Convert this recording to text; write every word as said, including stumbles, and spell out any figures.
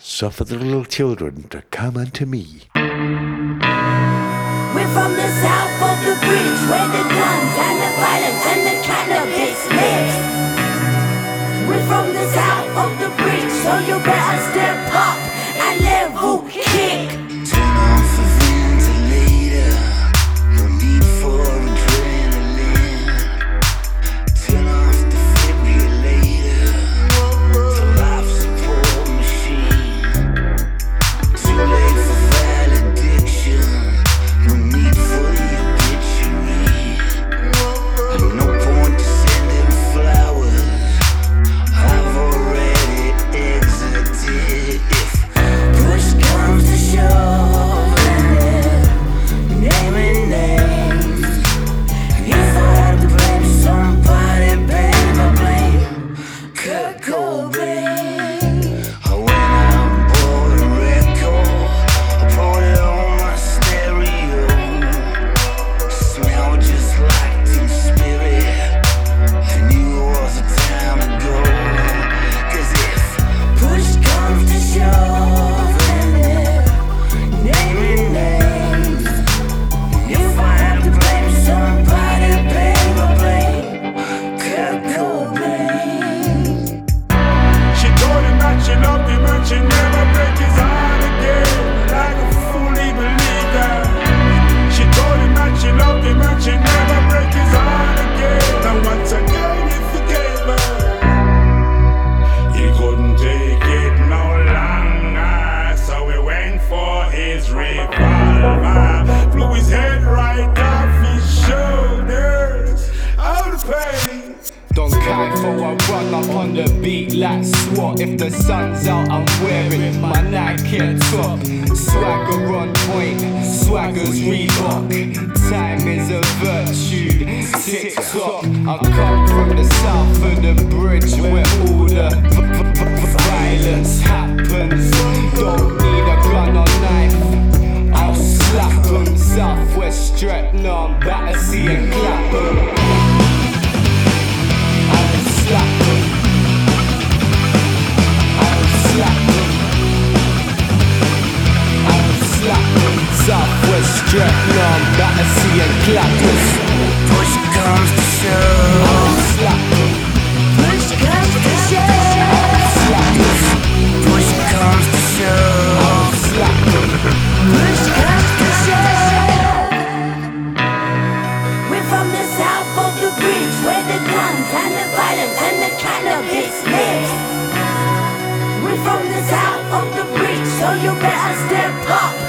Suffer the little children to come unto me. We're from the south of the bridge, where the guns and the violence and the cannabis lives. We're from the south of the bridge, so you better step up and level kick. Turn off the ventilator, no need for adrenaline. Turn off the defibrillator, the life support machine. Too late for valediction, no need for the obituary. And no point to sending flowers, I've already exited. If push comes to shove, naming names. If I had to blame somebody, babe, I blame Kurt Cobain. I went out and bought a record, I put it on my stereo. Smelled just like Teen Spirit, I knew it was a time to go. 'Cause if push comes to shove, naming names. If I had to blame somebody, babe, I blame Kurt Cobain. She told him that she loved him and she never break his heart again. Like a fool, he believed that. She told him that she loved him and she never break his heart again. And once again he forgave her. He couldn't take it no longer, so he went for his revolver. Flew his head right off his shoulders. Out of pain. Don't care for I run up on the beat like SWAT. If the sun's out, I'm wearing my Nike top. Swagger on point, swagger's Reebok. Time is a virtue, tick tock. I come from the south of the bridge where all the v- v- v- violence happens. Don't need a gun or knife, I'll slap 'em. Southwest Stretton, Battersea and Clapham. I will slap them. I will slap them. I will slap them. Southwest Stretton, Battersea and Clapham. Push comes to I shove, will slap them. Push comes to I will slap them. push comes to I shove. will slap them. Push comes to shove. We're from the south of the bridge, where the guns and the violence and the cannabis lives. We're from the south of the bridge, so you better step up